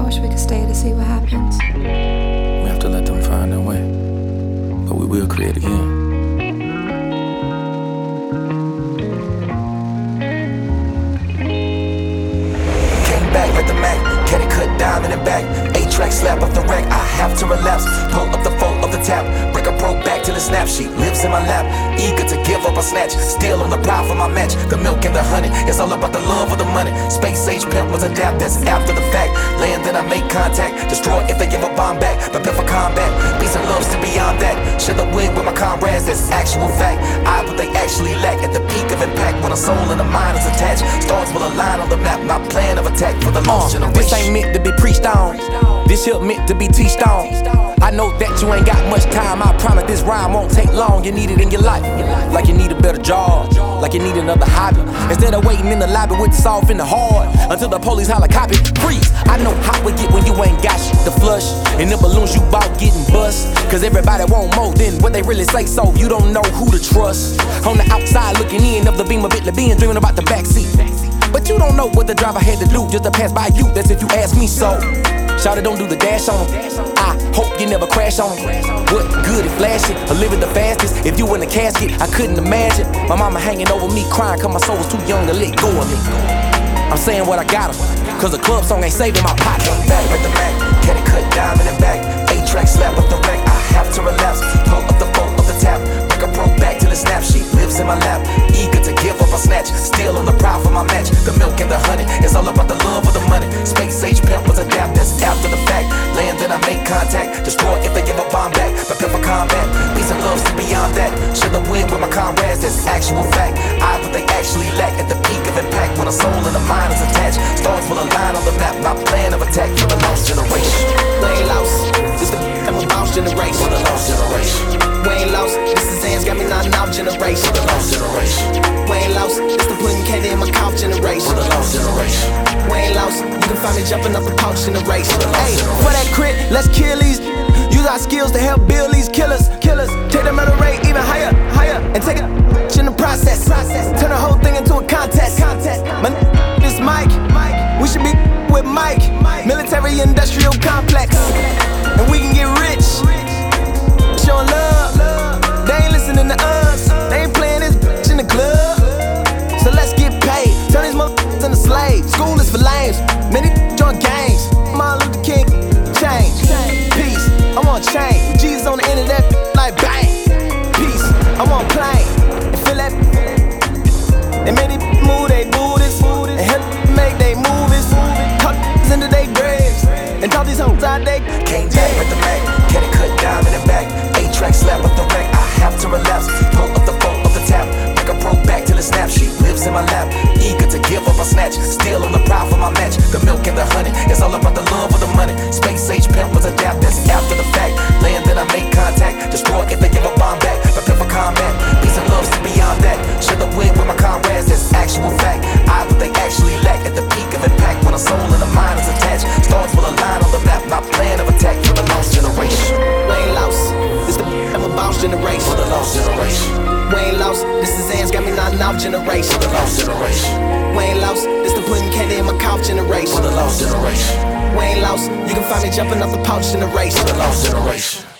wish we could stay to see what happens. We have to let them find their way, but we will create again. Came back with the Mac, can it cut diamond and back. 8-track slap off the rack, I have to relapse. Pull up the fold of the tap, break a pro back till the snap sheet lives in my lap. Eager to give up a snatch, still on the prowl for my match. The milk and the honey, it's all about the love of the money. Space age pimp was adapt, that's after the fact. Land then I make contact, destroy if they give a bomb back. Prepare for combat, peace and love's to beyond that. Share the wig with my comrades, that's actual fact. I what they actually lack at the peak of impact. When a soul and a mind is attached, stars will align on the map. My plan of attack for the lost generation. This ain't meant to be preached on, this here meant to be teached on. I know that you ain't got much time, I promise this rhyme won't take long. You need it in your life, like you need a better job, like you need another hobby. Instead of waiting in the lobby with the soft and the hard, until the police holler copy, freeze. I know how we get when you ain't got shit to flush, and the balloons you bought getting bust. Cause everybody want more than what they really say, so you don't know who to trust. On the outside looking in of the beam of it, being dreaming about the backseat. But you don't know what the driver had to do just to pass by you, that's if you ask me so. Shawty, don't do the dash on them, I hope you never crash on them. What good at flashing, or living the fastest. If you in the casket, I couldn't imagine my mama hanging over me crying cause my soul was too young to let go of me. I'm saying what I got her, cause a club song ain't saving my pocket. Came back with the Mac, can it cut diamond and back. 8-track slap off the rack, I have to relapse. Pull up the fold of the tap, break a pro back till the snap sheet lives in my lap. Eager to give up a snatch, still on the prowl for my match. The milk and the honey, it's all about the love of the money. Space age pimp was adapt, that's after the fact. Land then I make contact, destroy if they give a bomb back. Prepare for combat, peace and love's to beyond that. Share the win with my comrades, that's actual fact. I what they actually lack at the peak of impact. When a soul and a mind is attached, stars will align on the map. My plan of attack for the lost generation. We ain't lost, this the I'm a bounce generation. For the lost generation. We ain't lost, this is Zans got me nodding out generation. For the lost generation. We ain't lost, this the putting candy in my couch generation. For the lost generation. We ain't lost, you can find me jumping off the pouch generation. Hey, for that crit, let's kill these. Use our skills to help build these killers. Take the murder rate even higher, and take it in the process. Turn the whole thing into a contest. My this Mike, we should be with Mike. Military industrial complex, and we can get rich. Showing love, they ain't listening to us. They ain't playing this bitch in the club. So let's get paid. Turn these motherfuckers into slaves. School is for lames. Many join gangs. Martin Luther King change. Peace, I want change. Jesus on the end of that like bang. Peace, I want plane. And feel that. And make they move they booties. And help make they movies. Talk into they graves. And talk these hoes out they. Came back with the Mac, can it cut diamond and back. 8-track slap off the rack, I have to relapse. Pull up the fold of the tap, break a pro back till the snap sheet lives in my lap. Eager to give up a snatch, still on the prowl for my match. The milk and the honey, it's all about the love of the money. Space age pimp was adapt, that's after the fact. Land then I make contact, destroy if they give a bomb back. Prepare for combat, peace and love's to beyond that. Share the win with my comrades, that's actual fact. I what they actually lack at the peak of impact. When a soul and a mind is attached, stars will align on the map. My plan of attack for the lost generation. We ain't lost, this the I'm a bounce generation. For the lost generation. We ain't lost, this is Zans got me nodding out generation. For the lost generation. We ain't lost, this the putting candy in my couch generation. For the lost generation. We ain't lost, you can find me jumping off the pouch generation. For the lost generation.